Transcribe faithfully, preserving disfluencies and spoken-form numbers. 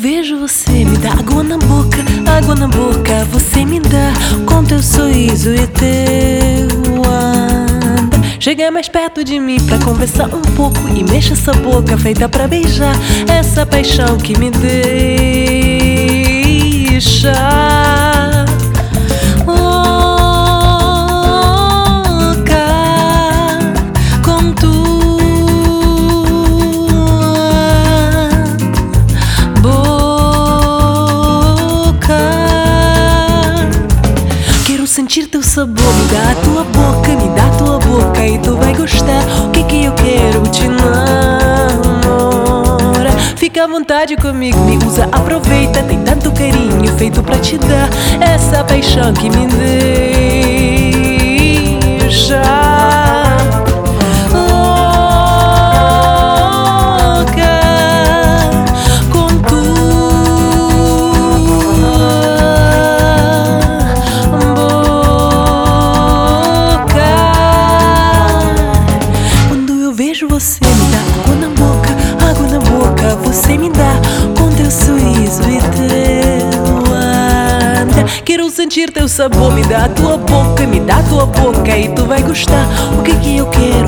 vejo você, me dá água na boca, água na boca. Você me dá com teu sorriso e teu andar. Chega mais perto de mim pra conversar um pouco e mexa essa boca feita pra beijar essa paixão que me deixa louca com tua boca. Quero sentir teu sabor, me dá a tua boca, me dá a tua boca e tu vai gostar. O que que eu quero te namorar. Fica à vontade comigo, me usa, aproveita. Tem tanto carinho feito pra te dar essa paixão que me deixa louca com tua boca. Quando eu vejo você, me dá água na boca, água na boca. Você me dá com teu sorriso e teu andar. Quero sentir teu sabor, me dá a tua boca, me dá a tua boca e tu vai gostar. O que que eu quero